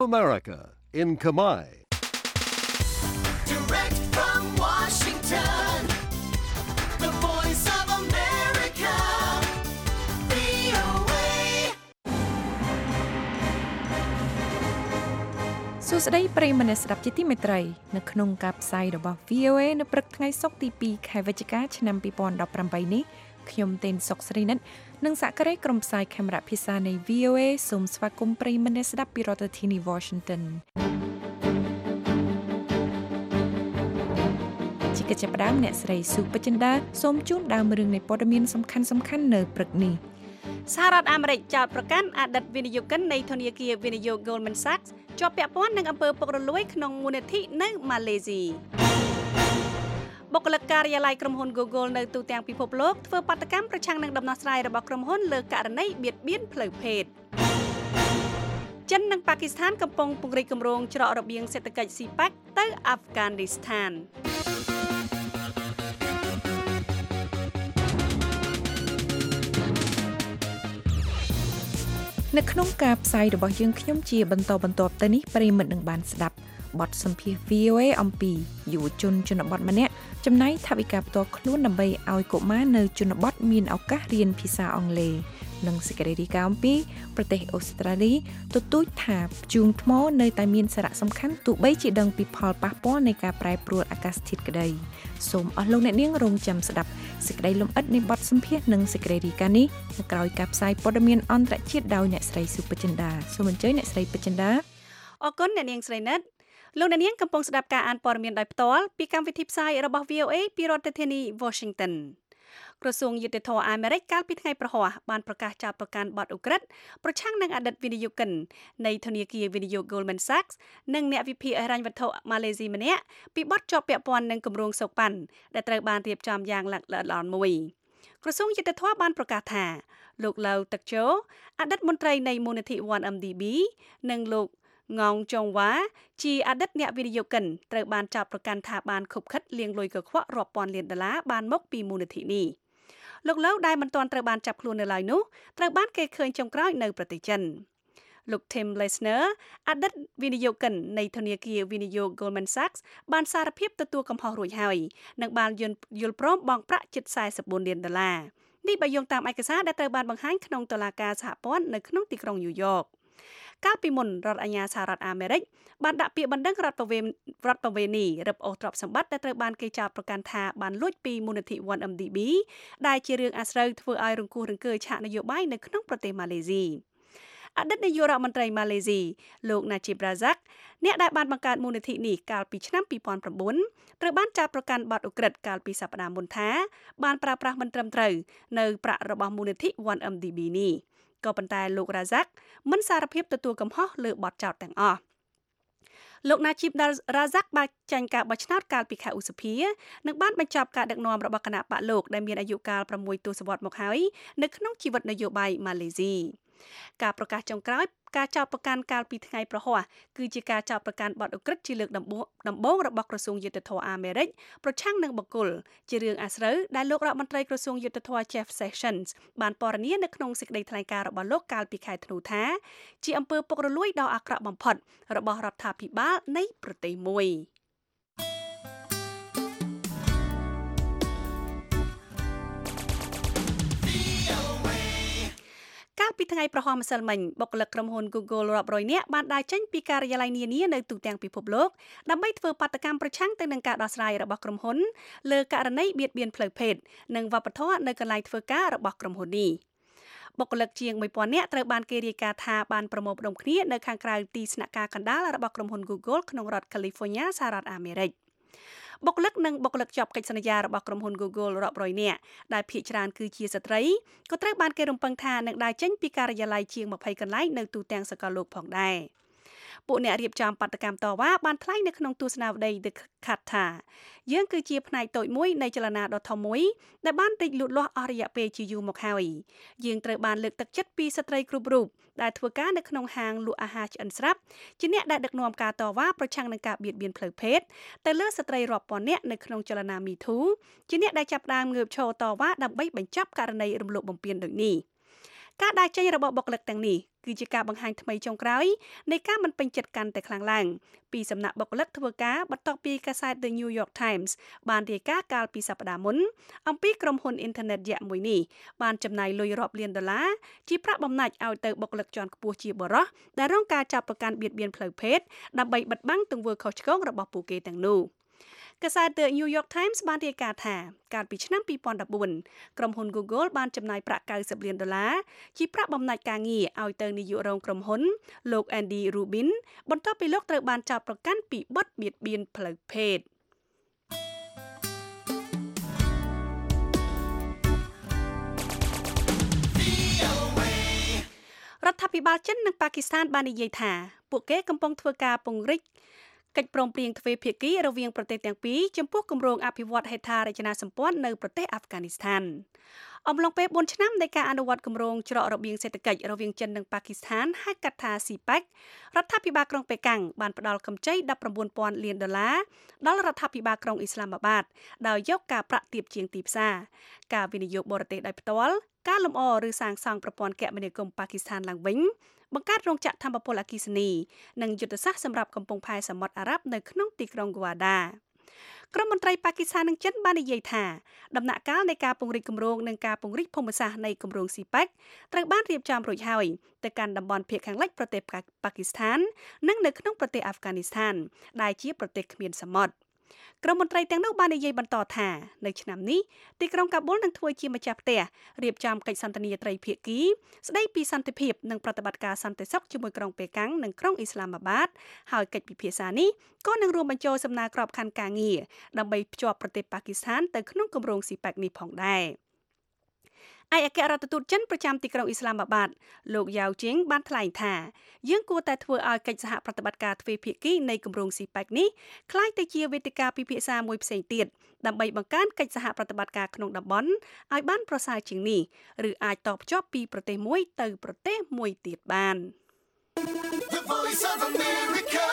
America in Khmer. Direct from Washington, the voice of America, VOA. សួស្តីប្រិយមិត្តអ្នកស្ដាប់ជាទីមេត្រីនៅក្នុងការផ្សាយរបស់ VOA នៅព្រឹកថ្ងៃសុក្រទី2ខែវិច្ឆិកាឆ្នាំ2018នេះខ្ញុំទេនសុកស្រីនិតនិងសហការីក្រុមផ្សាយកាមេរ៉ាភាសានៃ VOA សូមស្វាគមន៍ប្រិយមិត្តអ្នកស្ដាប់ពីរដ្ឋធានី Washington ជាកិច្ចផ្ដើមអ្នកស្រីស៊ូបចិន្តាសូមជូនដើមរឿងនៃព័ត៌មានសំខាន់ៗនៅព្រឹកនេះសហរដ្ឋអាមេរិកចោទប្រកាន់អតីតវិនិយោគិននៃធនាគារវិនិយោគ Goldman Sachs ជាប់ពាក់ព័ន្ធនឹងអំពើពុករលួយក្នុងមូលនិធិនៅម៉ាឡេស៊ីបុគ្គលិកការិយាល័យក្រុមហ៊ុន Google នៅទូទាំងពិភពលោកធ្វើបាតកម្មប្រឆាំងនឹងដំណោះស្រាយរបស់ក្រុមហ៊ុនលើករណីបៀតបៀនផ្លូវភេទចិននិងប៉ាគីស្ថានកំពុងពង្រីកគម្រោងច្រករបៀងសេដ្ឋកិច្ចស៊ីប៉ាក់ទៅអាហ្វហ្គានីស្ថាននៅក្នុងការផ្សាយរបស់យើងខ្ញុំជាបន្តទៅនេះប្រិយមិត្តនឹងបានស្ដាប់បទសម្ភាសន៍ VOA អំពីយុវជនជនបទម្នាក់ចំណាយថវិកាផ្ទាល់ខ្លួនដើម្បីឲ្យកុមារនៅជនបទមានឱកាសរៀនភាសាអង់គ្លេសនិងសេចក្តីរាយការណ៍អំពីប្រទេសអូស្ត្រាលីទទូចថាព្យុងថ្មនៅតែមានសារៈសំខាន់ទោះបីជាដឹងពីផលប៉ះពាល់នៃការប្រែប្រួលអាកាសធាតុក្តីសូមអស់លោកអ្នកនាងរងចាំស្ដាប់សេចក្តីលម្អិតនៃបទសម្ភាសន៍និងសេចក្តីរាយការណ៍នេះនៅក្រោយការផ្សាយព័ត៌មានអន្តរជាតិដោយអ្នកស្រីស៊ូបចិន្តាសូមអញ្ជើញអ្នកស្រីបចិន្តាអរគុណអ្នកនាងស្រីនិតលោកអ្នកនាងកំពុងស្ដាប់ការអានព័ត៌មានដោយផ្ទាល់ពីកម្មវិធីផ្សាយរបស់ VOA ពីរដ្ឋធានី Washington ក្រសួងយុតិធធម៌អាមេរិកកាលពីថ្ងៃប្រហ័សបានប្រកាសចោទប្រកាន់បទឧក្រិដ្ឋប្រឆាំងនឹងអតីតវិនិយោគិននៃធនាគារវិនិយោគ Goldman Sachs និងអ្នកវិភាគហិរញ្ញវត្ថុម៉ាឡេស៊ីម្នាក់ពីបទជាប់ពាក់ព័ន្ធនឹងគម្រោងសូកប៉ាន់ដែលត្រូវបានរៀបចំយ៉ាងល្អិតល្អន់មួយក្រសួងយុតិធធម៌បានប្រកាសថាលោកឡៅទឹកជោអតីតមន្ត្រីនៃមូលនិធិ 1MDB និងលោកងងចុងវ៉ាជាអតីតអ្នកវិនិយោគិនត្រូវបានចាប់ប្រកាន់ថាបានខុបខិតលាងលុយកខ្វក់រាប់ពាន់លានដុល្លារបានមកពីមូលនិធិនេះលោកឡៅដែលមិនទាន់ត្រូវបានចាប់ខ្លួននៅឡើយនោះត្រូវបានគេឃើញចុងក្រោយនៅប្រទេសចិនលោក Tim Lesner អតីតវិនិយោគិននៃធនាគារវិនិយោគ Goldman Sachs បានសារភាពទទួលកំហុសរួចហើយនិងបានយល់ព្រមបង់ប្រាក់ជិត44លានដុល្លារនេះបើយោងតាមឯកសារដែលត្រូវបានបង្ហាញក្នុងតុលាការសហព័ន្ធនៅក្នុងទីក្រុងញូវយ៉កកាលពីមុនរដ្ឋអាជ្ញាសហរដ្ឋអាមេរិកបានដាក់ពាក្យបណ្ដឹងរដ្ឋបវេនីរឹបអូសទ្រព្យសម្បត្តិដែលត្រូវបានគេចោទប្រកាន់ថាបានលួចពីមូលនិធិ 1MDB ដែលជារឿងអាស្រូវធ្វើឲ្យរង្គោះរង្គើឆាកនយោបាយនៅក្នុងប្រទេសម៉ាឡេស៊ីអតីតនាយករដ្ឋមន្ត្រីម៉ាឡេស៊ីលោក Najib Razak អ្នកដែលបានបង្កើតមូលនិធិនេះកាលពីឆ្នាំ2009ត្រូវបានចោទប្រកាន់បទឧក្រិដ្ឋកាលពីសប្តាហ៍មុនថាបានប្រើប្រាស់មិនត្រឹមត្រូវនៅប្រាក់របស់មូលនិធិ 1MDB នេះក៏ប៉ុន្តែលោក Razak មិនសារភាពទទួលកំហុសលើបទចោទទាំងអស់លោក Najib Razak បានចាញ់ការបោះឆ្នោតកាលពីខែឧសភានិងបានបញ្ចប់ការដឹកនាំរបស់គណៈបកលោកដែលមានអាយុកាល6ទសវត្សរ៍មកហើយនៅក្នុងជីវិតនយោបាយម៉ាឡេស៊ីការប្រកាសចុងក្រោយការចោទប្រកាន់កាលពីថ្ងៃប្រហ័សគឺជាការចោទប្រកាន់បទឧក្រិដ្ឋជាលើកដំបូងរបស់ក្រសួងយុតិធធម៌អាមេរិកប្រឆាំងនឹងបុគ្គលជារឿងអាស្រូវដែលលោករដ្ឋមន្ត្រីក្រសួងយុតិធធម៌ Jeff Sessions បានពណ៌នានៅក្នុងសេចក្តីថ្លែងការណ៍របស់លោកកាលពីខែធ្នូថាជាអំពើពុករលួយដ៏អាក្រក់បំផុតរបស់រដ្ឋាភិបាលនៃប្រទេសមួយកាលពីថ្ងៃប្រហ័សម្សិលមិញបុគ្គលិកក្រុមហ៊ុន Google រាប់រយនាក់បានដើរចេញពីការិយាល័យនានានៅទូទាំងពិភពលោកដើម្បីធ្វើបាតកម្មប្រឆាំងទៅនឹងការដោះស្រាយរបស់ក្រុមហ៊ុនលើករណីបៀតបៀនផ្លូវភេទនិងវប្បធម៌នៅកន្លែងធ្វើការរបស់ក្រុមហ៊ុននេះបុគ្គលិកជាង 1000 នាក់ត្រូវបានគេរាយការណ៍ថាបានប្រមូលផ្ដុំគ្នានៅខាងក្រៅទីស្នាក់ការកណ្ដាលរបស់ក្រុមហ៊ុន Google ក្នុងរដ្ឋ California សហរដ្ឋអាមេរិកបុគ្គលិកនិងបុគ្គលិកជាប់កិច្ចសន្យារបស់ក្រុមហ៊ុន Google រាប់រយនាក់ដែលភាគច្រើនគឺជាស្ត្រីក៏ត្រូវបានគេរំពឹងថានឹងដើរចេញពីការិយាល័យជាង20កន្លែងនៅទូទាំងសកលលោកផងដែរពួកអ្នករៀបចំបាតកម្មតវ៉ាបានថ្លែងនៅក្នុងទស្សនាវដ្តី The Cut ថាយើងគឺជាផ្នែកតូចមួយនៃចលនាដ៏ធំមួយដែលបានរីកលូតលាស់អស់រយៈពេលជាយូរមកហើយយើងត្រូវបានលើកទឹកចិត្តពីស្ត្រីគ្រប់រូបដែលធ្វើការនៅក្នុងហាងលក់អាហារឆ្អិនស្រាប់ជាអ្នកដែលដឹកនាំការតវ៉ាប្រឆាំងនឹងការបៀតបៀនផ្លូវភេទទៅលើស្ត្រីរាប់ពាន់នាក់នៅក្នុងចលនា Me Too ជាអ្នកដែលចាប់ផ្ដើមងើបឈរតវ៉ាដើម្បីបញ្ចប់ករណីរំលោភបំពានដូចនេះការដាក់ចេញរបស់បុគ្គលិកទាំងនេះគឺជាការបង្ហាញថ្មីចុងក្រោយនៃការមិនពេញចិត្តកាន់តែខ្លាំងឡើងពីសំណាក់បុគ្គលិកធ្វើការបន្ទាប់ពីកាសែត The New York Times បានរាយការណ៍កាលពីសប្តាហ៍មុនអំពីក្រុមហ៊ុនអ៊ីនធឺណិតយក្សមួយនេះបានចំណាយលុយរាប់លានដុល្លារជាប្រាក់បំណាច់ឲ្យទៅបុគ្គលិកជាន់ខ្ពស់ជាបុរសដែលរងការចាប់ប្រកាន់បៀតបៀនផ្លូវភេទដើម្បីបិទបាំងទង្វើខុសឆ្គងរបស់ពួកគេទាំងនោះកាសែត The New York Times បានរាយការណ៍ថាកាលពីឆ្នាំ2014ក្រុមហ៊ុន Google បានចំណាយប្រាក់$90 លានជាប្រាក់បំណាច់ការងារឲ្យទៅនាយករងក្រុមហ៊ុនលោក Andy Rubin បន្ទាប់ពីលោកត្រូវបានចោទប្រកាន់ពីបទបៀតបៀនផ្លូវភេទរដ្ឋាភិបាលចិននិងប៉ាគីស្ថានបាននិយាយថាពួកគេកំពុងធ្វើការពង្រីកកិច្ចព្រមព្រៀងទ្វេភាគីរវាងប្រទេសទាំងពីរចំពោះគម្រោងអភិវឌ្ឍហេដ្ឋារចនាសម្ព័ន្ធនៅប្រទេសអាហ្វហ្គានីស្ថានអំឡុងពេល4ឆ្នាំនៃការអនុវត្តគម្រោងច្រករបៀងសេដ្ឋកិច្ចរវាងចិននិងប៉ាគីស្ថានហៅកាត់ថា CPEC រដ្ឋាភិបាលក្រុងប៉េកាំងបានផ្ដល់កម្ចី$19,000 លានដល់រដ្ឋាភិបាលក្រុងអ៊ីស្លាមាបាតដោយយកការប្រាក់ទាបជាងទីផ្សារការវិនិយោគបរទេសដោយផ្ទាល់ការលម្អឬសាងសង់ប្រព័ន្ធគមនាគមន៍ប៉ាគីស្ថានឡើងវិញបង្កើតរោងចក្រថាមពលអគ្គិសនីនិងយុទ្ធសាស្ត្រសម្រាប់កំពង់ផែសមុទ្រអារ៉ាប់នៅក្នុងទីក្រុងហ្គូអាដាក្រុមមន្ត្រីប៉ាគីស្ថាននិងចិនបាននិយាយថាដំណាក់កាលនៃការពង្រីកគម្រោងនិងការពង្រីកភូមិសាស្ត្រនៃគម្រោង CPEC ត្រូវបានរៀបចំរួចហើយទៅកាន់តំបន់ភាគខាងលិចប្រទេសប៉ាគីស្ថាននិងនៅក្នុងប្រទេសអាហ្វហ្គានីស្ថានដែលជាប្រទេសគ្មានសមុទ្រក្រុមមន្ត្រីទាំងនោះបាននិយាយបន្តថានៅឆ្នាំនេះទីក្រុងកាប៊ុលនឹងធ្វើជាម្ចាស់ផ្ទះរៀបចំកិច្ចសន្ទនាត្រីភាគីស្ដីពីសន្តិភាពនិងប្រតិបត្តិការសន្តិសុខជាមួយក្រុងប៉េកាំងនិងក្រុងអ៊ីស្លាមាបាតហើយកិច្ចពិភាក្សានេះក៏នឹងរួមបញ្ចូលសំណើក្របខ័ណ្ឌការងារដើម្បីភ្ជាប់ប្រទេសប៉ាគីស្ថានទៅក្នុងគម្រោង CPEC នេះផងដែរឯកអគ្គរដ្ឋទូតចិនប្រចាំទីក្រុងអ៊ីស្លាមាបាតលោកយ៉ាវជីងបានថ្លែងថាយើងគួរតែធ្វើឲ្យកិច្ចសហប្រតិបត្តិការទ្វេភាគីនៃគម្រោង CPEC នេះក្លាយទៅជាវេទិកាពិភាក្សាមួយផ្សេងទៀតដើម្បីបង្កើនកិច្ចសហប្រតិបត្តិការក្នុងតំបន់ឲ្យបានប្រសើរជាងនេះឬអាចតភ្ជាប់ពីប្រទេសមួយទៅប្រទេសមួយទៀតបាន The Voice of America,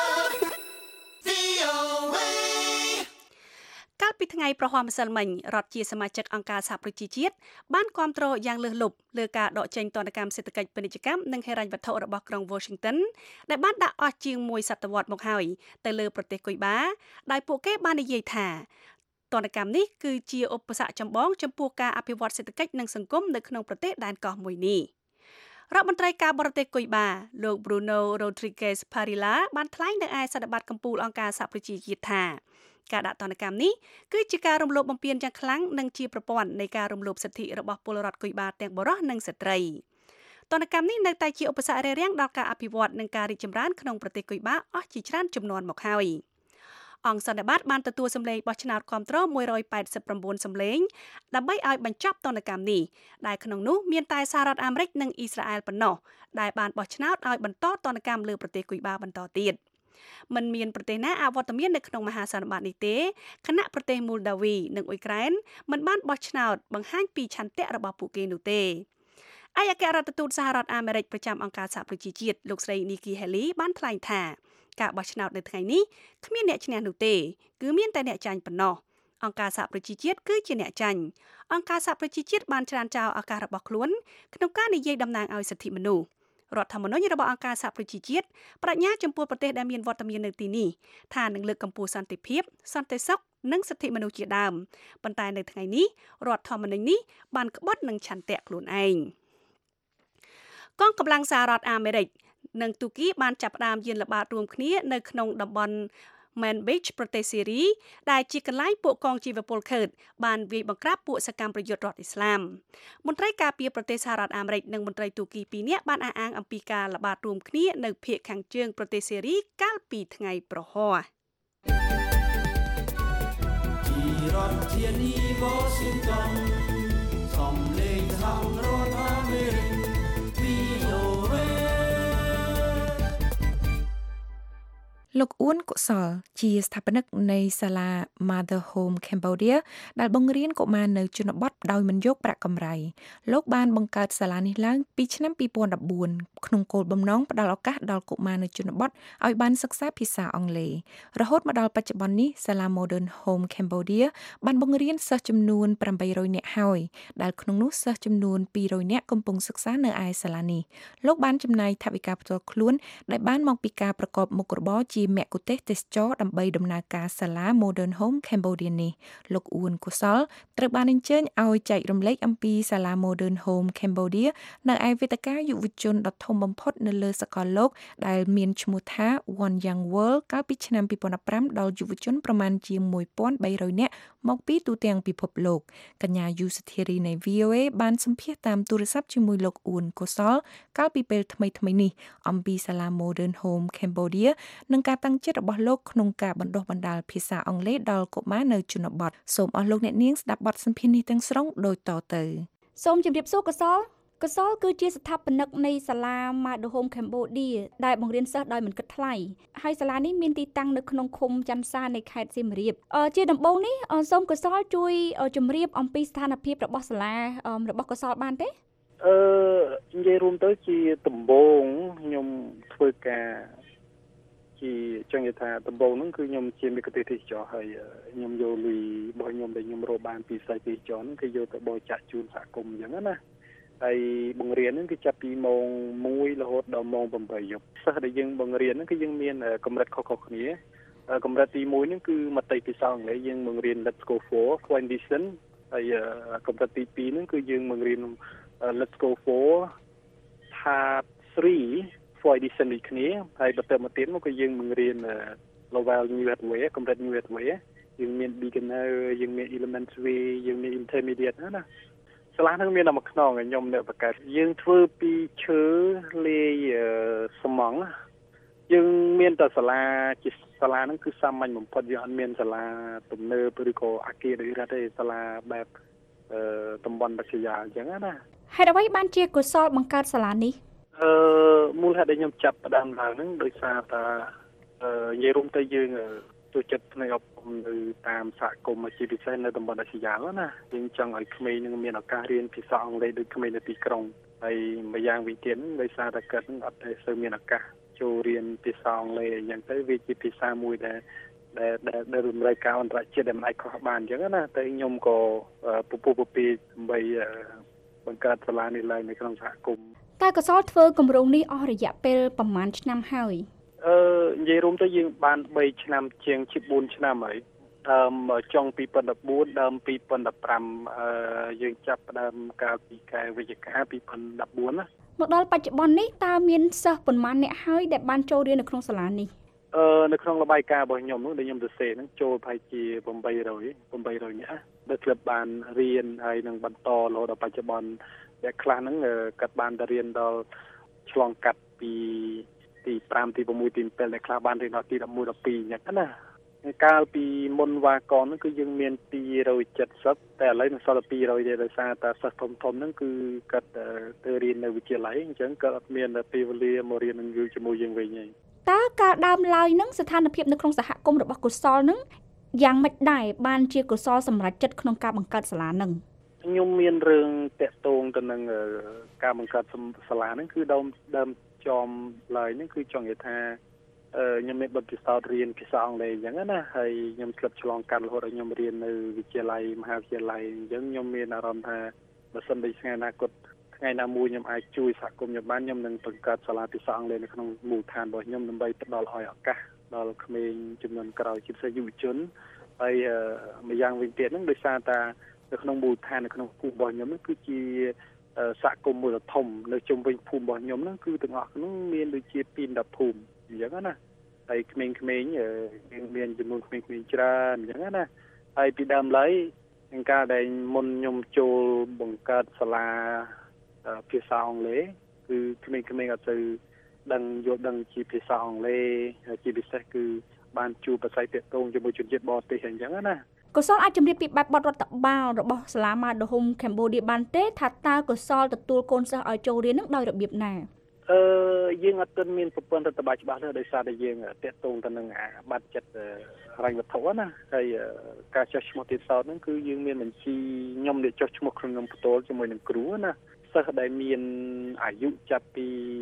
VOA. កាលពីថ្ងៃប្រហ័សម្សិលមិញរដ្ឋជាសមាជិកអង្គការសហប្រជាជាតិបានគាំទ្រយ៉ាងលើសលប់លើការដកចេញទណ្ឌកម្មសេដ្ឋកិច្ចពាណិជ្ជកម្មនិងហិរញ្ញវត្ថុរបស់ក្រុង Washington ដែលបានដាក់អស់ជាងមួយសតវត្សមកហើយទៅលើប្រទេសគុយបាដោយពួកគេបាននិយាយថាទណ្ឌកម្មនេះគឺជាឧបសគ្គចម្បងចំពោះការអភិវឌ្ឍសេដ្ឋកិច្ចនិងសង្គមនៅក្នុងប្រទេសដែនកោះមួយនេះរដ្ឋមន្ត្រីការបរទេសគុយបាលោក Bruno Rodriguez Parilla បានថ្លែងនៅឯសន្និបាតកំពូលអង្គការសហប្រជាជាតិថាការដាក់ទណ្ឌកម្មនេះគឺជាការរំលោភបំពានយ៉ាងខ្លាំងនិងជាប្រព័ន្ធនៃការរំលោភសិទ្ធិរបស់ពលរដ្ឋគុយបាទាំងបុរសនិងស្ត្រីទណ្ឌកម្មនេះនៅតែជាឧបសគ្គរារាំងដល់ការអភិវឌ្ឍនិងការរីកចម្រើនក្នុងប្រទេសគុយបាអស់ជាច្រើនជំនាន់មកហើយអង្គសន្និបាតបានទទួលសម្លេងបោះឆ្នោតគាំទ្រ189សម្លេងដើម្បីឲ្យបញ្ចប់ទណ្ឌកម្មនេះដែលក្នុងនោះមានតែសហរដ្ឋអាមេរិកនិងអ៊ីស្រាអែលប៉ុណ្ណោះដែលបានបោះឆ្នោតឲ្យបន្តទណ្ឌកម្មលើប្រទេសគុយបាបន្តទៀតមិនមានប្រទេសណាអវត្តមាននៅក្នុងមហាសន្និបាតនេះទេខណៈប្រទេសមូលដាវីនិងអ៊ុយក្រែនមិនបានបោះឆ្នោតបង្ហាញពីឆន្ទៈរបស់ពួកគេនោះទេឯកអគ្គរដ្ឋទូតសហរដ្ឋអាមេរិកប្រចាំអង្គការសហប្រជាជាតិលោកស្រី Nikki Haley បានថ្លែងថាការបោះឆ្នោតនៅថ្ងៃនេះគ្មានអ្នកឈ្នះនោះទេគឺមានតែអ្នកចាញ់ប៉ុណ្ណោះអង្គការសហប្រជាជាតិគឺជាអ្នកចាញ់អង្គការសហប្រជាជាតិបានច្រានចោលឱកាសរបស់ខ្លួនក្នុងការនិយាយតំណាងឲ្យសិទ្ធិមនុស្សរដ្ឋធម្មនុញ្ញរបស់អង្គការសហប្រជាជាតិប្រាជ្ញាចំពោះប្រទេសដែលមានវត្តមាននៅទីនេះថានឹងលើកកម្ពស់សន្តិភាពសន្តិសុខនិងសិទ្ធិមនុស្សជាដើមប៉ុន្តែនៅថ្ងៃនេះរដ្ឋធម្មនុញ្ញនេះបានក្បត់នឹងឆន្ទៈខ្លួនឯងកងកម្លាំងសហរដ្ឋអាមេរិកនិងទូគីបានចាប់ផ្ដើមយានល្បាតរួមគ្នានៅក្នុងតំបន់ Manbij ប្រទេសសេរីដែលជាកន្លែងពួកកងជីវពលឃឺតបានវាយបង្ក្រាបពួកសកម្មប្រយុទ្ធរដ្ឋអ៊ីស្លាមមន្ត្រីការពារប្រទេសសហរដ្ឋអាមេរិកនិងមន្ត្រីទូគី2នាក់បានអះអាងអំពីការល្បាតរួមគ្នានៅភាគខាងជើងប្រទេសសេរីកាលពីថ្ងៃប្រហ័សពីរដ្ឋធានី Washington សំឡេងសហរដ្ឋអាមេរិក VOA លោកអ៊ួនកុសលជាស្ថាបនិកនៃសាលា Mother Home Cambodia ដែលបង្រៀនកុមារនៅជនបទដោយមិនយកប្រាក់កម្រៃលោកបានបង្កើតសាលានេះឡើងពីឆ្នាំ2014ក្នុងគោលបំណងផ្តល់ឱកាសដល់កុមារនៅជនបទឲ្យបានសិក្សាភាសាអង់គ្លេសរហូតមកដល់បច្ចុប្បន្ននេះសាលា Modern Home Cambodia បានបង្រៀនសិស្សចំនួន800នាក់ហើយដែលក្នុងនោះសិស្សចំនួន200នាក់កំពុងសិក្សានៅឯសាលានេះលោកបានចំណាយថវិកាផ្ទាល់ខ្លួនដែលបានមកពីការប្រកបមុខរបរជាមគ្គុទ្ទេសក៍ទេសចរដើម្បីដំណើរការសាលា Modern Home Cambodia នេះលោកអ៊ួនកុសលត្រូវបានអញ្ជើញឲ្យចែករំលែកអំពីសាលា Modern Home Cambodia នៅឯវេទិកាយុវជនដ៏ធំបំផុតនៅលើសកលលោកដែលមានឈ្មោះថា One Young World កាលពីឆ្នាំ2015ដល់យុវជនប្រមាណជាង1300នាក់មកពីទូទាំងពិភពលោកកញ្ញាយូសុធារីនៃ VOA បានសម្ភាសន៍តាមទូរស័ព្ទជាមួយលោកអ៊ួនកុសលកាលពីពេលថ្មីៗនេះអំពីសាលា Modern Home Cambodia និងការតាំងចិត្តរបស់លោកក្នុងការបណ្ដុះបណ្ដាលភាសាអង់គ្លេសដល់កុមារនៅជនបទសូមអស់លោកអ្នកនាងស្ដាប់បទសម្ភាសន៍នេះទាំងស្រុងដូចតទៅសូមជម្រាបសួរកុសលគឺជាស្ថាបនិកនៃសាលា Mother Home Cambodia ដែលបង្រៀនសិស្សដោយមិនគិតថ្លៃហើយសាលានេះមានទីតាំងនៅក្នុងឃុំច័ន្ទសានៃខេត្តសៀមរាបជាដំបូងនេះសូមកុសលជួយជម្រាបអំពីស្ថានភាពរបស់សាលារបស់កុសលបានទេនិយាយរួមទៅជាដំបូងខ្ញុំធ្វើការជាចង់និយាយថាដំបូងហ្នឹងគឺខ្ញុំជាមគ្គុទ្ទេសក៍ទេសចរហើយខ្ញុំយកលុយរបស់ខ្ញុំដែលខ្ញុំរកបានពីផ្សាយទេសចរហ្នឹងគឺយកទៅបរិច្ចាគជូនសហគមន៍អញ្ចឹងណាហើយបង្រៀនហ្នឹងគឺចាប់ពីម៉ោង1រហូតដល់ម៉ោង8យប់សិស្សដែលយើងបង្រៀនហ្នឹងគឺយើងមានកម្រិតខុសៗគ្នាកម្រិតទី1ហ្នឹងគឺមតិភាសាអង់គ្លេសយើងបង្រៀន Let's Go for Fluent Edition ហើយកម្រិតទី2ហ្នឹងគឺយើងបង្រៀនLet's Go for Part 3 for edition នេះគ្នាហើយបន្តមកទៀតមកក៏យើងបង្រៀន level new way កម្រិត new way យើងមាន beginner យើងមាន elementary យើងមាន intermediate ណាសាលាហ្នឹងមានតែមួយខ្នងខ្ញុំអ្នកបង្កើតយើងធ្វើពីឈើលាយស្មង់យើងមានតែសាលាជាសាលាហ្នឹងគឺសាមញ្ញបំផុតយើងអត់មានសាលាទំនើបឬក៏អគារដូចរដ្ឋទេសាលាបែបតំបន់បរិយាអញ្ចឹងណាហេតុអ្វីបានជាកុសលបង្កើតសាលានេះមូលហេតុដែលខ្ញុំចាប់ផ្ដើមឡើងហ្នឹងដោយសារតែនិយាយរួមទៅយើងចូលចិត្តផ្នែកអប់រំនៅតាមសហគមន៍ជាពិសេសនៅតំបន់អាស៊ីយ៉ាណាយើងចង់ឲ្យក្មេងនឹងមានឱកាសរៀនភាសាអង់គ្លេសដូចក្មេងនៅទីក្រុងហើយម្យ៉ាងវិញទៀតដោយសារតែគាត់នឹងអត់សូវមានឱកាសចូលរៀនភាសាអង់គ្លេសអញ្ចឹងទៅវាជាភាសាមួយដែលរំលែកការអន្តរជាតិដែលមិនអាចខ្វះបានអញ្ចឹងណាតែខ្ញុំក៏ពពុះពពីដើម្បីបង្កើតសាលានេះឡើងនៅក្នុងសហគមន៍តើកុសលធ្វើគម្រោងនេះអស់រយៈពេលប្រហែលឆ្នាំហើយនិយាយរួមទៅយើងបាន3ឆ្នាំជាង4ឆ្នាំហើយចុង2014ដើម2015យើងចាប់ផ្ដើមកាលពីខែវិច្ឆិកា2014ណាមកដល់បច្ចុប្បន្ននេះតើមានសិស្សប៉ុន្មានអ្នកហើយដែលបានចូលរៀននៅក្នុងសាលានេះនៅក្នុងរបាយការណ៍របស់ខ្ញុំនោះដែលខ្ញុំសរសេរហ្នឹងចូលប្រហែលជា800នាក់ដែលធ្លាប់បានរៀនហើយនឹងបន្តរហូតដល់បច្ចុប្បន្នដែលខ្លះហ្នឹងគាត់បានទៅរៀនដល់ឆ្លងកាត់ពីទី5ទី6ទី7ដែលខ្លះបានរៀនដល់ទី11 12អញ្ចឹងណាកាលពីមុនវ៉ាកនហ្នឹងគឺយើងមាន270តែឥឡូវនឹងសល់តែ200ទេដោយសារតែសិស្សធំហ្នឹងគឺគាត់ទៅរៀននៅវិទ្យាល័យអញ្ចឹងគាត់អត់មានពេលវេលាមករៀននឹងយូរជាមួយយើងវិញទេតើការដើមឡើយនឹងស្ថានភាពនៅក្នុងសហគមន៍របស់កុសលនឹងយ៉ាងម៉េចដែរបានជាកុសលសម្រេចចិត្តក្នុងការបង្កើតសាលានឹងខ្ញុំមានរឿងតាក់ទងទៅនឹងការបង្កើតសាលាហ្នឹងគឺដើមចំឡើយហ្នឹងគឺចង់និយាយថាខ្ញុំមានបទពិសោធន៍រៀនភាសាអង់គ្លេសអញ្ចឹងណាហើយខ្ញុំធ្លាប់ឆ្លងកាត់រហូតដល់ខ្ញុំរៀននៅវិទ្យាល័យមហាវិទ្យាល័យអញ្ចឹងខ្ញុំមានអារម្មណ៍ថាបើសិនជាថ្ងៃអនាគតថ្ងៃណាមួយខ្ញុំអាចជួយសហគមន៍ខ្ញុំបានខ្ញុំនឹងបង្កើតសាលាភាសាអង់គ្លេសនៅក្នុងមូលដ្ឋានរបស់ខ្ញុំដើម្បីផ្ដល់ឲ្យឱកាសដល់ក្មេងជំនាន់ក្រោយជាពិសេសយុវជនហើយម្យ៉ាងវិញទៀតហ្នឹងដោយសារតែនៅក្នុងមូលដ្ឋាននៅក្នុងភូមិរបស់ខ្ញុំហ្នឹងគឺជាសហគមន៍មួយដ៏ធំនៅជុំវិញភូមិរបស់ខ្ញុំហ្នឹងគឺទាំងអស់ហ្នឹងមានដូចជា210ភូមិអញ្ចឹងណាហើយក្មេងៗមានចំនួនក្មេងៗច្រើនអញ្ចឹងណាហើយពីដើមឡើយក្នុងការដែលមុនខ្ញុំចូលបង្កើតសាលាភាសាអង់គ្លេសគឺក្មេងៗអត់ទៅយល់ដឹងជាភាសាអង់គ្លេសជាពិសេសគឺបានជួបប្រស័យទាក់ទងជាមួយជនជាតិបរទេសអញ្ចឹងណាកុសលអាចជម្រាបពីបែបបទរដ្ឋបាលរបស់សាលា Mother Home Cambodia បានទេថាតើកុសលទទួលកូនសិស្សឲ្យចូលរៀននឹងដោយរបៀបណាយើងអត់ទាន់មានប្រព័ន្ធរដ្ឋបាលច្បាស់ទេដោយសារតែយើងតាក់ទងទៅនឹងបាត់ចិត្តរ៉ាញ់វត្ថុណាហើយការចុះឈ្មោះទៀតសោតហ្នឹងគឺយើងមានបញ្ជីខ្ញុំដែលចុះឈ្មោះក្នុងខ្ញុំផ្ទាល់ជាមួយនឹងគ្រូណាសិស្សដែលមានអាយុចាប់ពី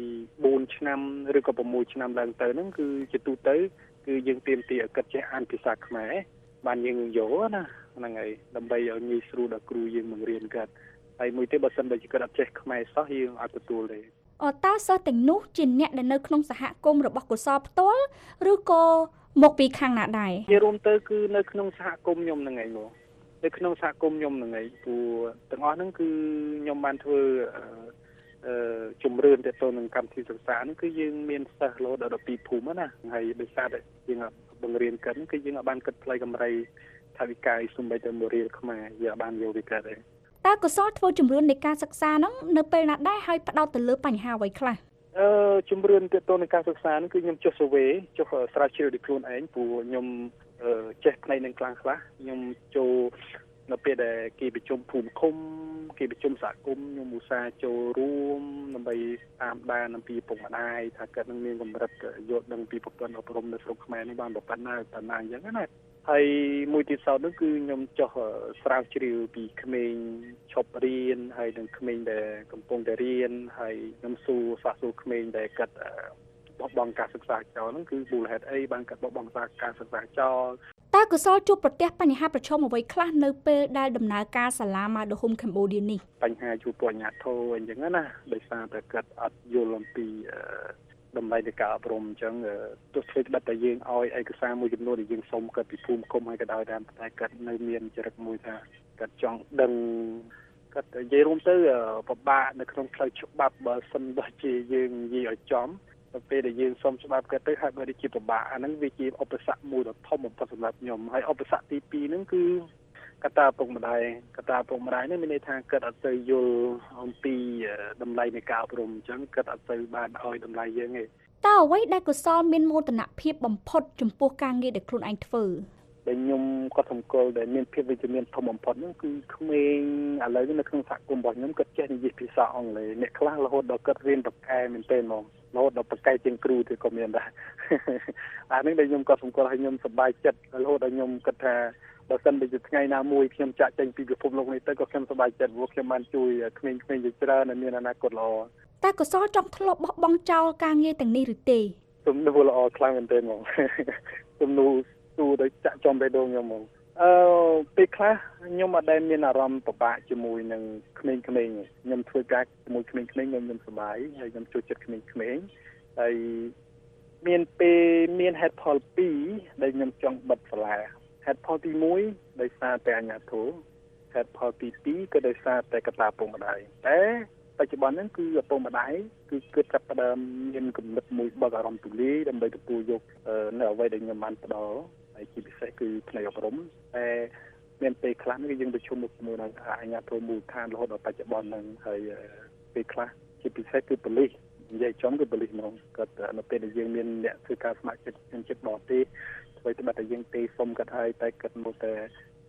4ឆ្នាំឬក៏6ឆ្នាំឡើងទៅហ្នឹងគឺជាទូទៅគឺយើងទាមទារឲ្យគាត់ចេះអានភាសាខ្មែរបានយើងយកណាហ្នឹងហើយដើម្បីឲ្យងាយស្រួលដល់គ្រូយើងបង្រៀនគាត់ហើយមួយទៀតបើសិនបើគាត់អត់ចេះខ្មែរសោះយើងអត់ទទួលទេតើសិស្សទាំងនោះជាអ្នកដែលនៅក្នុងសហគមន៍របស់កុសលផ្ទាល់ឬក៏មកពីខាងណាដែរជារួមទៅគឺនៅក្នុងសហគមន៍ខ្ញុំហ្នឹងឯងមកនៅក្នុងសហគមន៍ខ្ញុំហ្នឹងឯងព្រោះទាំងអស់ហ្នឹងគឺខ្ញុំបានធ្វើជំរឿនទៅនឹងកម្មវិធីសិក្សាហ្នឹងគឺយើងមានសិស្សរហូតដល់12ភូមិណាហើយដោយសារតែយើងបង្រៀនកិនគឺយើងអាចបានគិតផ្លៃកម្រៃថាវិការសំបីតែមួយរៀលខ្មែរយើងអាចបានយកវាកើតដែរតើកុសលធ្វើជំរឿននៃការសិក្សាហ្នឹងនៅពេលណាដែរហើយផ្ដោតទៅលើបញ្ហាអ្វីខ្លះជំរឿនទៅនឹងការសិក្សាហ្នឹងគឺខ្ញុំចុះ survey ចុះស្រាវជ្រាវដោយខ្លួនឯងព្រោះខ្ញុំចេះផ្នែកនឹងខ្លះខ្ញុំចូលនៅពេលដែលគេប្រជុំភូមិឃុំគេប្រជុំសហគមន៍ខ្ញុំឧស្សាហ៍ចូលរួមដើម្បីតាមដានអំពីពុកម្ដាយថាគាត់នឹងមានកម្រិតយល់ដឹងពីប្រព័ន្ធអប់រំនៅស្រុកខ្មែរនេះបានប៉ុណ្ណាអញ្ចឹងណាហើយមួយទៀតសោតនោះគឺខ្ញុំចុះស្រាវជ្រាវពីក្មេងឈប់រៀនហើយនិងក្មេងដែលកំពុងតែរៀនហើយខ្ញុំសួរក្មេងដែលគាត់បោះបង់ការសិក្សាចោលហ្នឹងគឺមូលហេតុអីបានគាត់បោះបង់ការសិក្សាចោលតើកុសលជួបប្រទះបញ្ហាប្រឈមអ្វីខ្លះនៅពេលដែលដំណើរការសាលា Madhom Cambodia នេះបញ្ហាជួបពួកអាជ្ញាធរអញ្ចឹងណាដោយសារតែគាត់អត់យល់អំពីតម្លៃនៃការអប់រំអញ្ចឹងទោះធ្វើក្បិតតែយើងឲ្យឯកសារមួយចំនួនដែលយើងសុំគាត់ពីភូមិឃុំឲ្យក៏ដោយតែគាត់នៅមានចរិតមួយថាគាត់ចង់ដឹងគាត់និយាយរួមទៅពិបាកនៅក្នុងផ្លូវច្បាប់បើសិនបើជាយើងនិយាយឲ្យចំទៅពេលដែលយើងសុំច្បាប់គាត់ទៅហើយបើដូចជាពិបាកអាហ្នឹងវាជាឧបសគ្គមួយដ៏ធំបំផុតសម្រាប់ខ្ញុំហើយឧបសគ្គទី2ហ្នឹងគឺកត្តាពុកម្ដាយនេះមានន័យថាគាត់អត់ទៅយល់អំពីតម្លៃនៃការអប់រំអញ្ចឹងគាត់អត់ទៅបានឲ្យតម្លៃយើងទេតើអ្វីដែលកុសលមានមោទនភាពបំផុតចំពោះការងារដែលខ្លួនឯងធ្វើដែលខ្ញុំគាត់សម្គាល់ដែលមានភាពវិជ្ជមានធំបំផុតហ្នឹងគឺក្មេងឥឡូវនេះនៅក្នុងសហគមន៍របស់ខ្ញុំគាត់ចេះនិយាយភាសាអង់គ្លេសអ្នកខ្លះរហូតដល់គាត់រៀនបកកែមែនទេហ្មងរហូតដល់បកកែជាងគ្រូទៅក៏មានដែរអានេះដែលខ្ញុំគាត់សម្គាល់ឲ្យខ្ញុំសប្បាយចិត្តរហូតដល់ខ្ញុំគិតថាបើសិនជាថ្ងៃណាមួយខ្ញុំចាក់ចេញពីពិភពលោកនេះទៅក៏ខ្ញុំសប្បាយចិត្តព្រោះខ្ញុំបានជួយក្មេងៗជាច្រើនដែលមានអនាគតល្អតែកុសលចង់ធ្លាប់បោះបង់ចោលការងារទាំងនេះឬទេទំនួលល្អខ្លាំងមែនទេហ្មងទំនួលទូទៅចាក់ចំបេះដូងខ្ញុំហ្មងពេលខ្លះខ្ញុំអត់ដែលមានអារម្មណ៍ពិបាកជាមួយនឹងក្មេងៗខ្ញុំធ្វើការជាមួយក្មេងៗខ្ញុំសប្បាយហើយខ្ញុំជួយចិត្តក្មេងៗហើយមានពេលមានហេតុផល2ដែលខ្ញុំចង់បិទសាលាហេតុផលទី1ដោយសារតែអាជ្ញាធរហេតុផលទី2ក៏ដោយសារតែកត្តាពុកម្ដាយតែបច្ចុប្បន្នហ្នឹងគឺឪពុកម្ដាយគឺគិតចាប់ផ្ដើមមានគំនិតមួយបើកអារម្មណ៍ទូលាយដើម្បីទទួលយកនៅអ្វីដែលខ្ញុំបានផ្ដល់ហើយជាពិសេសគឺផ្នែកអប់រំតែមានពេលខ្លះគឺយើងប្រជុំជាមួយនឹងអាជ្ញាធរមូលដ្ឋានរហូតដល់បច្ចុប្បន្នហ្នឹងហើយពេលខ្លះជាពិសេសគឺប៉ូលីសនិយាយចំគឺប៉ូលីសហ្មងគាត់នៅពេលដែលយើងមានអ្នកធ្វើការស្ម័គ្រចិត្តជនជាតិបរទេសធ្វើតែតែយើងទេសុំគាត់ហើយតែគាត់មកតែ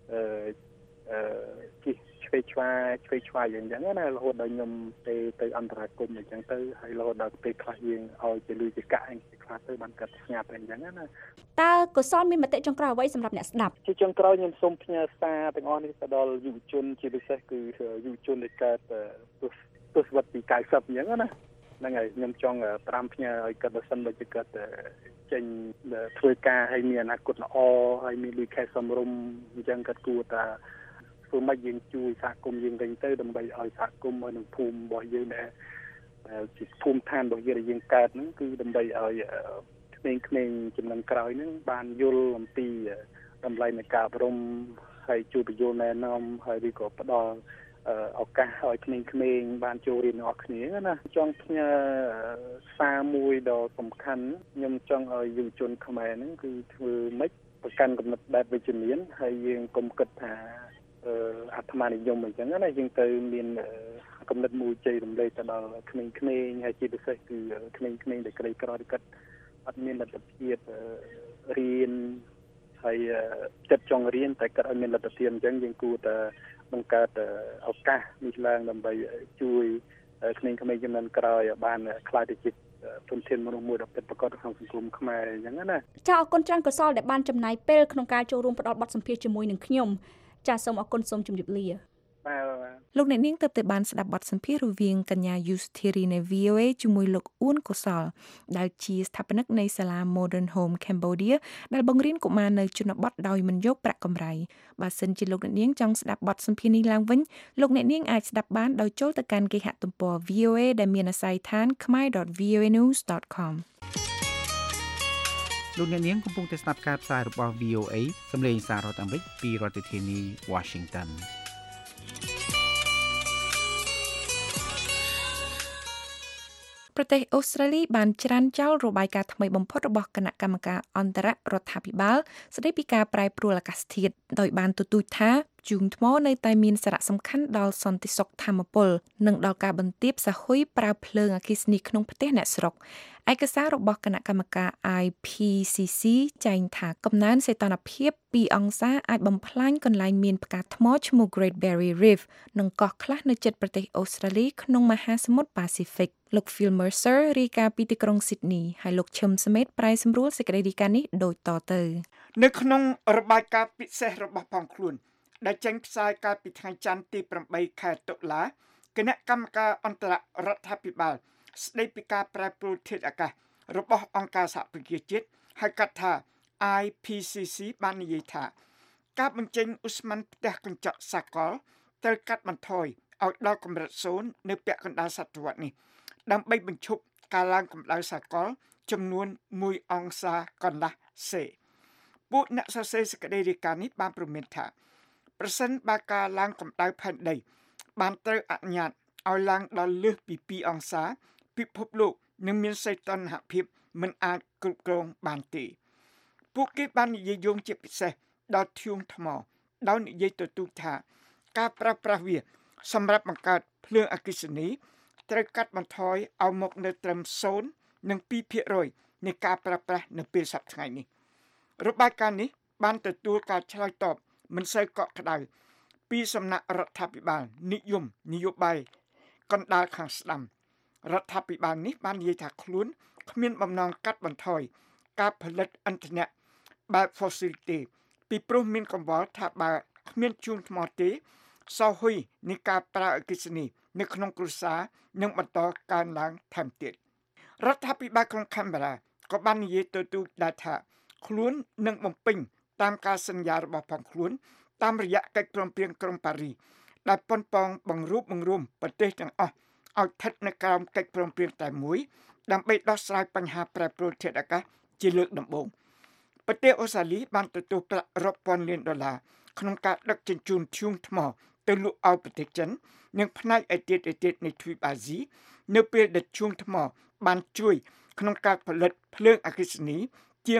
ជីឆ្វេងឆ្វាយយ៉ាងណារហូតដល់ខ្ញុំទៅអន្តរាគមន៍អញ្ចឹងទៅហើយរហូតដល់ពេលខ្លះយើងឲ្យជាលុយជាកាក់អីខ្លះទៅបានកាត់ស្ងាត់អញ្ចឹងណាតើកុសលមានមតិចុងក្រោយអ្វីសម្រាប់អ្នកស្ដាប់ជាចុងក្រោយខ្ញុំសូមផ្ញើសារទាំងអស់នេះទៅដល់យុវជនជាពិសេសគឺយុវជនដែលកើតទស្សវត្សទី90អញ្ចឹងណាហ្នឹងហើយខ្ញុំចង់5ផ្ញើឲ្យគាត់បើសិនបើជាគាត់ចេញធ្វើការឲ្យមានអនាគតល្អហើយមានលុយខែសមរម្យអញ្ចឹងគាត់គួរតែធ្វើម៉េចយើងជួយសហគមន៍យើងវិញទៅដើម្បីឲ្យសហគមន៍នៅភូមិរបស់យើងដែលជាភូមិឋានរបស់យើងដែលយើងកើតហ្នឹងគឺដើម្បីឲ្យក្មេងៗចំនួនក្រោយហ្នឹងបានយល់អំពីតម្លៃនៃការអប់រំហើយជួយបញ្យល់ណែនាំហើយឬក៏ផ្ដល់ឱកាសឲ្យក្មេងៗបានចូលរៀនអស់គ្នាណាចង់ផ្ញើសារមួយដ៏សំខាន់ខ្ញុំចង់ឲ្យយុវជនខ្មែរហ្នឹងគឺធ្វើម៉េចប្រកាន់គំនិតបែបវិជ្ជមានហើយយើងកុំគិតថាអាត្មានិយមអញ្ចឹងណាយើងទៅមានគំនិតមួយជ័យរំលែកទៅដល់ក្មេងៗហើយជាពិសេសគឺក្មេងៗដែលក្រីក្រដែលគាត់អត់មានលទ្ធភាពរៀនហើយចិត្តចង់រៀនតែគាត់អត់មានលទ្ធភាពអញ្ចឹងយើងគួរតែបង្កើតឱកាសនេះឡើងដើម្បីជួយក្មេងៗចំនួនក្រោយបានខ្លាយទៅជាធនធានមនុស្សមួយដ៏ពិតប្រាកដក្នុងសង្គមខ្មែរអញ្ចឹងណាចាអរគុណច្រើនកសលដែលបានចំណាយពេលក្នុងការចូលរួមផ្ដល់បទសម្ភាសន៍ជាមួយនឹងខ្ញុំចាសូមអរគុណសូមជម្រាបលាលោកអ្នកនាងទើបតែបានស្ដាប់បទសម្ភាសន៍រវាងកញ្ញា Yusthiri នៃ VOA ជាមួយលោកអ៊ួនកុសលដែលជាស្ថាបនិកនៃសាលា Modern Home Cambodia ដែលបង្រៀនកុមារនៅជនបទដោយមិនយកប្រាក់កម្រៃបើសិនជាលោកអ្នកនាងចង់ស្ដាប់បទសម្ភាសន៍នេះឡើងវិញលោកអ្នកនាងអាចស្ដាប់បានដោយចូលទៅកាន់គេហទំព័រ VOA ដែលមានអាស័យដ្ឋាន khmer.voanews.com លោកអ្នកនាងកំពុងតែស្ដាប់ការផ្សាយរបស់ VOA សម្លេងសាររដ្ឋអាមេរិកពីរដ្ឋធានី Washingtonប្រទេសអូស្ត្រាលីបានច្រានចោលរបាយការណ៍ថ្មីបំផុតរបស់គណៈកម្មការអន្តររដ្ឋាភិបាលស្តីពីការប្រែប្រួលអាកាសធាតុដោយបានទទូចថាព្យុងថ្មនៅតែមានសារៈសំខាន់ដល់សន្តិសុខថាមពលនិងដល់ការបន្ទាបសហុយប្រើភ្លើងអគ្គិសនីក្នុងប្រទេសអ្នកស្រុកឯកសាររបស់គណៈកម្មការ IPCC ចែងថាកំណើនសីតុណ្ហភាព2អង្សាអាចបំផ្លាញកន្លែងមានផ្កាថ្មឈ្មោះ Great Barrier Reef និងកោះខ្លះនៅជិតប្រទេសអូស្ត្រាលីក្នុងមហាសមុទ្រ Pacific លោក Phil Mercer រាយការណ៍ពីទីក្រុង Sydney ហើយលោកឈឹមសមេតប្រែសម្រួលសេចក្តីរាយការណ៍នេះដូចតទៅនៅក្នុងរបាយការណ៍ពិសេសរបស់ផងខ្លួនដែលចេញផ្សាយកាលពីថ្ងៃច័ន្ទទី8ខែតុលាគណៈកម្មការអន្តររដ្ឋាភិបាលស្តីពីការប្រែប្រួលធាតុអាកាសរបស់អង្គការសហប្រជាជាតិហៅកាត់ថា IPCC បាននិយាយថាការបញ្ចេញឧស្ម័នផ្ទះកញ្ចក់សាកលត្រូវកាត់បន្ថយឲ្យដល់កម្រិត0នៅពាក់កណ្ដាលសតវត្សនេះដើម្បីបញ្ឈប់ការឡើងកម្ដៅសាកលចំនួន1អង្សាកន្លះសេពួកអ្នកសរសេរសេចក្តីរាយការណ៍នេះបានព្រមានថាប្រសិនបើការឡើងកម្ដៅផែនដីបានត្រូវអនុញ្ញាតឲ្យឡើងដល់លើសពី2អង្សាពិភពលោកនឹងមានសីតុណ្ហភាពមិនអាចគ្រប់គ្រងបានទេពួកគេបាននិយាយយោងជាពិសេសដល់ធ្យូងថ្មដោយនិយាយទទូចថាការប្រើប្រាស់វាសម្រាប់បង្កើតភ្លើងអគ្គិសនីត្រូវកាត់បន្ថយឲ្យមកនៅត្រឹម0 និង 2% នៃការប្រើប្រាស់នៅពេលសប្តាហ៍ថ្ងៃនេះរបាយការណ៍នេះបានទទួលការឆ្លើយតបមិនសូវកក់ក្ដៅពីសំណាក់រដ្ឋាភិបាលនិយមនយោបាយកណ្ដាលខាងស្ដាំរដ្ឋាភិបាលនេះបាននិយាយថាខ្លួនគ្មានបំណងកាត់បន្ថយការផលិតឥន្ធនៈបែប fossil ទេពីព្រោះមានកង្វល់ថាបើគ្មានជួងថ្មទេសហុយនៃការប្រើអគ្គិសនីនៅក្នុងគ្រួសារនឹងបន្តកើនឡើងថែមទៀតរដ្ឋាភិបាលក្រុង Canberra ក៏បាននិយាយទៅទូដែរថាខ្លួននឹងបំពេញតាមការសន្យារបស់ផងខ្លួនតាមរយៈកិច្ចព្រមព្រៀងក្រុងប៉ារីសដែលប៉ុនប៉ងបង្រួបបង្រួមប្រទេសទាំងអស់ឲ្យស្ថិតនៅក្រោមកិច្ចព្រមព្រៀងតែមួយដើម្បីដោះស្រាយបញ្ហាប្រែប្រួលធាតុអាកាសជាលើកដំបូងប្រទេសអូស្ត្រាលីបានទទួលប្រាក់រាប់ពាន់លានដុល្លារក្នុងការដឹកជញ្ជូនធ្យូងថ្មទៅលក់ឲ្យប្រទេសចិននិងផ្នែកឯទៀតនៃទ្វីបអាស៊ីនៅពេលដែលធ្យូងថ្មបានជួយក្នុងការផលិតភ្លើងអគ្គិសនីជាង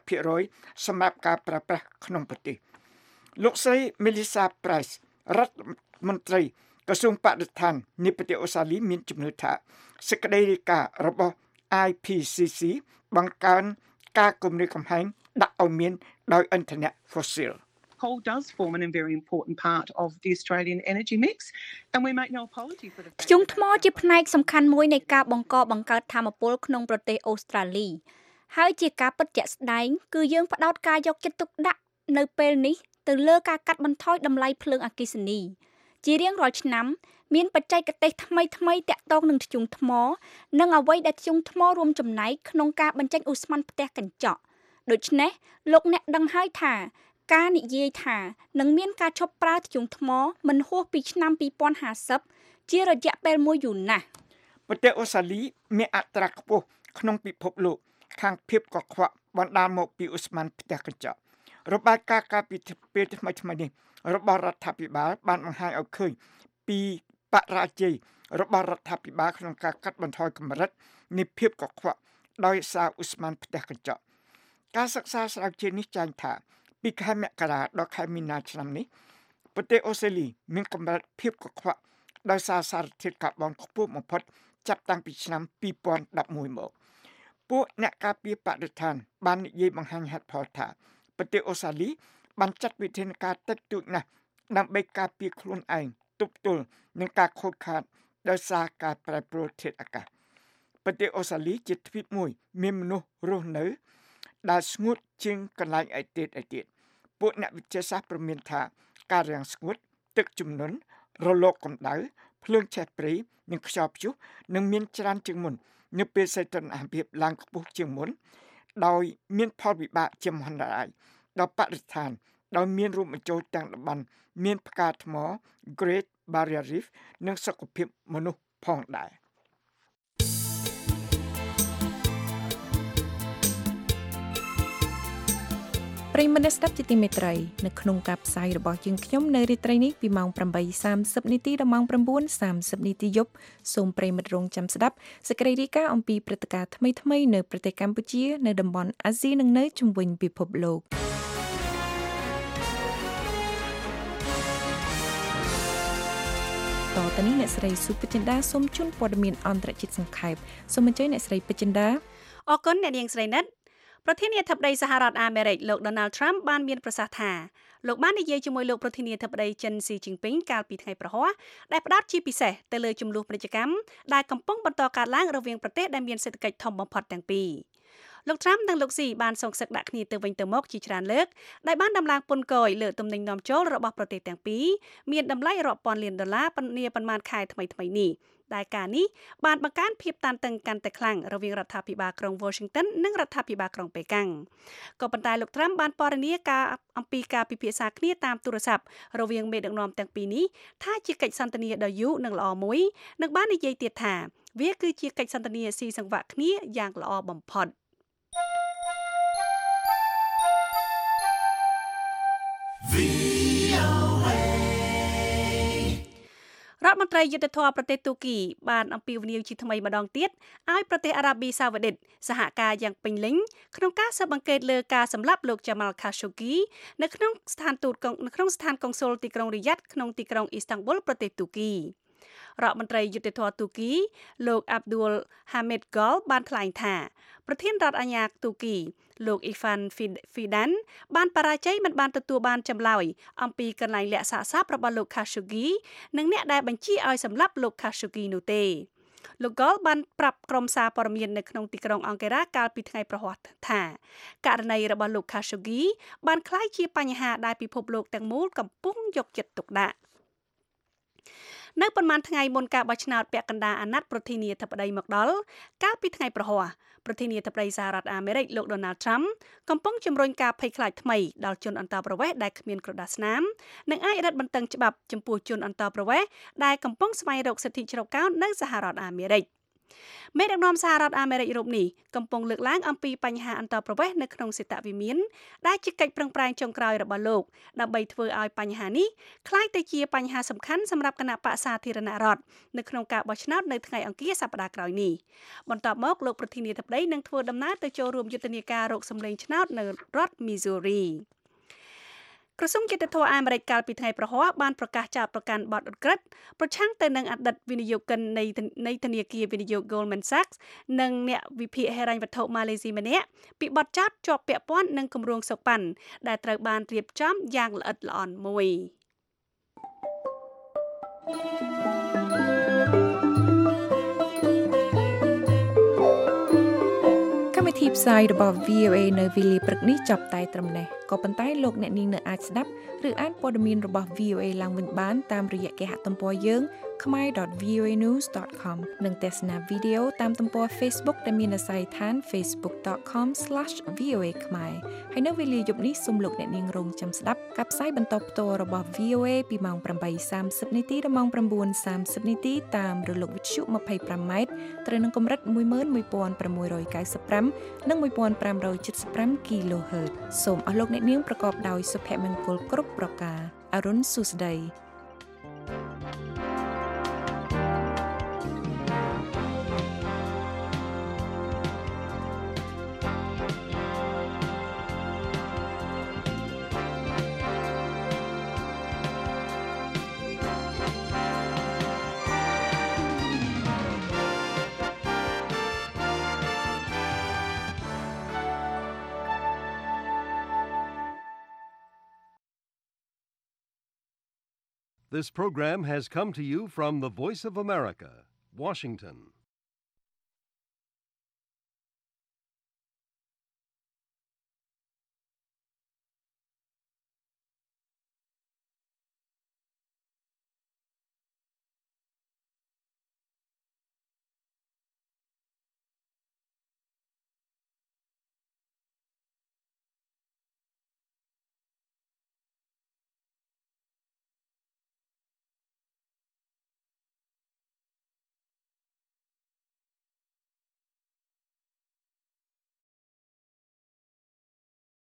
60% សម្រាប់ការប្រើប្រាស់ក្នុងប្រទេសលោកស្រី Melissa Price រដ្ឋមន្ត្រីក្រសួងបរិស្ថាននៃប្រទេសអូស្ត្រាលីមានជំនឿថាសេចក្តីរាយការណ៍របស់ IPCC បង្កើនការគំរាមកំហែងដាក់ឲ្យមានដោយឥន្ធនៈ fossil Coal does form an very important part of the Australian energy mix and we make no apology for the fact ធ្យូងថ្មជាផ្នែកសំខាន់មួយនៃការបង្កើតថាមពលក្នុងប្រទេសអូស្ត្រាលីហើយជាការពិតជាក់ស្ដែងគឺយើងផ្ដោតការយកចិត្តទុកដាក់នៅពេលនេះទៅលើការកាត់បន្ថយតម្លៃភ្លើងអគ្គិសនីជារៀងរាល់ឆ្នាំមានបច្ចេកទេសថ្មីតាក់ទងនឹងធ្យូងថ្មនិងអ្វីដែលធ្យូងថ្មរួមចំណែកក្នុងការបញ្ចេញឧស្ម័នផ្ទះកញ្ចក់ដូច្នេះលោកអ្នកដឹងហើយថាការនិយាយថានឹងមានការឈប់ប្រើធ្យូងថ្មមិនហួសពីឆ្នាំ2050ជារយៈពេលមួយយូរណាស់ប្រទេសអូស្ត្រាលីមានអត្រាខ្ពស់ក្នុងពិភពលោកខាងភាពកខ្វក់បណ្ដាលមកពីឧស្ម័នផ្ទះកញ្ចក់របាយការណ៍កាលពីពេលថ្មីនេះរបស់រដ្ឋាភិបាលបានបង្ហាញឲ្យឃើញពីបរាជ័យរបស់រដ្ឋាភិបាលក្នុងការកាត់បន្ថយកម្រិតនៃភាពកខ្វក់ដោយសារឧស្ម័នផ្ទះកញ្ចក់ការសិក្សាស្រាវជ្រាវនេះចែងថាពីខែមករាដល់ខែមីនាឆ្នាំនេះប្រទេសអូស្ត្រាលីមានកម្រិតភាពកខ្វក់ដោយសារសារធាតុកាបូនខ្ពស់បំផុតចាប់តាំងពីឆ្នាំ2011មកពួកអ្នកការពារបរិស្ថានបាននិយាយបង្ហាញហេតុផលថាប្រទេសអូស្ត្រាលីបានចាត់វិធានការតិចតួចណាស់ដើម្បីការពារខ្លួនឯងទប់ទល់នឹងការខូចខាតដោយសារការប្រែប្រួលធាតុអាកាសប្រទេសអូស្ត្រាលីជាទ្វីបមួយមានមនុស្សរស់នៅដែលស្ងួតជាងកន្លែងឯទៀតពួកអ្នកវិទ្យាសាស្ត្រព្រមានថាការរាំងស្ងួតទឹកជំនន់រលកកម្ដៅភ្លើងឆេះព្រៃនិងខ្យល់ព្យុះនឹងមានច្រើនជាងមុននៅពេលសីតុណ្ហភាពឡើងខ្ពស់ជាងមុនដោយមានផលវិបាកជាមហន្តរាយដល់បរិស្ថានដោយមានរួមបញ្ចូលទាំងតំបន់មានផ្កាថ្ម Great Barrier Reef និងសុខភាពមនុស្សផងដែរប្រិយមិត្តអ្នកស្ដាប់ជាទីមេត្រីនៅក្នុងការផ្សាយរបស់យើងខ្ញុំនៅរាត្រីនេះពីម៉ោង 8:30 នាទីដល់ម៉ោង 9:30 នាទីយប់សូមប្រិយមិត្តរងចាំស្ដាប់សេចក្តីរាយការណ៍អំពីព្រឹត្តិការណ៍ថ្មីៗនៅប្រទេសកម្ពុជានៅតំបន់អាស៊ីនិងនៅជុំវិញពិភពលោកតទៅនេះអ្នកស្រីសុពេចិន្តាសូមជូនព័ត៌មានអន្តរជាតិសង្ខេបសូមអញ្ជើញអ្នកស្រីពេចិន្តាអរគុណអ្នកនាងស្រីនិតប្រធានាធិបតីសហរដ្ឋអាមេរិកលោក Donald Trump បានមានប្រសាសន៍ថាលោកបាននិយាយជាមួយលោកប្រធានាធិបតីចិនស៊ីជីនពីងកាលពីថ្ងៃប្រហ័សដែលផ្ដោតជាពិសេសទៅលើចំនួនពាណិជ្ជកម្មដែលកំពុងបន្តកើតឡើងរវាងប្រទេសដែលមានសេដ្ឋកិច្ចធំបំផុតទាំងពីរលោក Trump និងលោកស៊ីបានសងសឹកដាក់គ្នាទៅវិញទៅមកជាច្រើនលើកដែលបានដំឡើងពន្ធគយលើទំនិញនាំចូលរបស់ប្រទេសទាំងពីរមានតម្លៃរាប់ពាន់លានដុល្លារប៉ុន្មានខែថ្មីៗនេះដែលការនេះបានបង្កើនភាពតានតឹងកាន់តែខ្លាំងរវាងរដ្ឋាភិបាលក្រុង Washington និងរដ្ឋាភិបាលក្រុងប៉េកាំងក៏ប៉ុន្តែលោក Trump បានពណ៌នាការអំពីការពិភាក្សាគ្នាតាមទូរស័ព្ទរវាងមេដឹកនាំទាំងពីរនេះថាជាកិច្ចសន្ទនាដ៏យូរនិងល្អមួយនិងបាននិយាយទៀតថាវាគឺជាកិច្ចសន្ទនាស៊ីសង្វាក់គ្នាយ៉ាងល្អបំផុតរដ្ឋមន្ត្រីយុទ្ធភ័ពប្រទេសទូគីបានអំពាវនាវជាថ្មីម្ដងទៀតឲ្យប្រទេសអារ៉ាប៊ីសាអូឌីតសហការយ៉ាងពេញលេញក្នុងការស៊ើបអង្កេតលើការសម្លាប់លោក Jamal Khashoggi នៅក្នុងស្ថានកុងស៊ុលទីក្រុងរីយ៉ាត់ក្នុងទីក្រុងអ៊ីស្តង់ប៊ុលប្រទេសទូគីរដ្ឋមន្ត្រីយុទ្ធភ័ពទូគីលោក Abdul Hamid Gol បានថ្លែងថាប្រធានរដ្ឋអាជ្ញាទូគីលោក Ivan Fidan បានបរាជ័យមិនបានទទួលបានចម្លើយអំពីកន្លែងលាក់សាកសពរបស់លោក Khashoggi និងអ្នកដែលបញ្ជាឲ្យសម្លាប់លោក Khashoggi នោះទេលោក Gol បានប្រាប់ក្រុមសារព័ត៌មាននៅក្នុងទីក្រុងអង្គការកាលពីថ្ងៃប្រហ័សថាករណីរបស់លោក Khashoggi បានក្លាយជាបញ្ហាដែលពិភពលោកទាំងមូលកំពុងយកចិត្តទុកដាក់នៅប៉ុន្មានថ្ងៃមុនការបោះឆ្នោតពាក់កណ្ដាលអាណត្តិប្រធានាធិបតីមកដល់កាលពីថ្ងៃប្រហ័សប្រធានាធិបតីសហរដ្ឋអាមេរិកលោក Donald Trump កំពុងជំរុញការភ័យខ្លាចថ្មីដល់ជនអន្តោប្រវេសន៍ដែលគ្មានក្រដាសស្នាមនិងអាចរឹតបន្តឹងច្បាប់ចំពោះជនអន្តោប្រវេសន៍ដែលកំពុងស្វែងរកសិទ្ធិជ្រកកោននៅសហរដ្ឋអាមេរិកមេដឹកនាំសហរដ្ឋអាមេរិករូបនេះកំពុងលើកឡើងអំពីបញ្ហាអន្តោប្រវេសន៍នៅក្នុងសេតវិមានដែលជាកិច្ចប្រឹងប្រែងចុងក្រោយរបស់លោកដើម្បីធ្វើឲ្យបញ្ហានេះក្លាយទៅជាបញ្ហាសំខាន់សម្រាប់គណៈបក្សសាធារណរដ្ឋនៅក្នុងការបោះឆ្នោតនៅថ្ងៃអង្គារសប្តាហ៍ក្រោយនេះបន្ទាប់មកលោកប្រធានាធិបតីនឹងធ្វើដំណើរទៅចូលរួមយុទ្ធនាការរកសម្លេងឆ្នោតនៅរដ្ឋ Missouriក្រសួងយុទ្ធភ័ពអាមេរិកកាលពីថ្ងៃប្រហ័សបានប្រកាសចោទប្រកាន់បទឧក្រិដ្ឋប្រឆាំងទៅនឹងអតីតវិនិយោគិននៃធនាគារវិនិយោគ Goldman Sachs និងអ្នកវិភាគហិរញ្ញវត្ថុម៉ាឡេស៊ីម្នាក់ពីបទចោទជាប់ពាក់ព័ន្ធនឹងគម្រោងសូប៉ាន់ដែលត្រូវបានរៀបចំយ៉ាងល្អិតល្អន់មួយកម្មវិធីផ្សាយរបស់ VOA នៅវេលាព្រឹកនេះចាប់តែត្រឹមនេះក៏ប៉ុន្តែលោកអ្នកនាងនៅអាចស្ដាប់ឬអានព័ត៌មានរបស់ VOA ឡើងវិញបានតាមរយៈគេហទំព័រយើង khmer.voanews.com និងទស្សនាវីដេអូតាមទំព័រ Facebook ដែលមានអាស័យដ្ឋាន facebook.com/voa khmer ហើយនៅវេលាយប់នេះសូមលោកអ្នកនាងរងចាំស្ដាប់ការផ្សាយបន្តផ្ទាល់របស់ VOA ពីម៉ោង 8:30 នាទីដល់ម៉ោង 9:30 នាទីតាមរលកវិទ្យុ 25M ត្រូវនឹងកម្រិត 11695 និង 1575 kHz សូមអស់លោកអ្នកនាងប្រកបដោយសុភមង្គលគ្រប់ប្រការអរុនសុស្ដី This program has come to you from the Voice of America, Washington.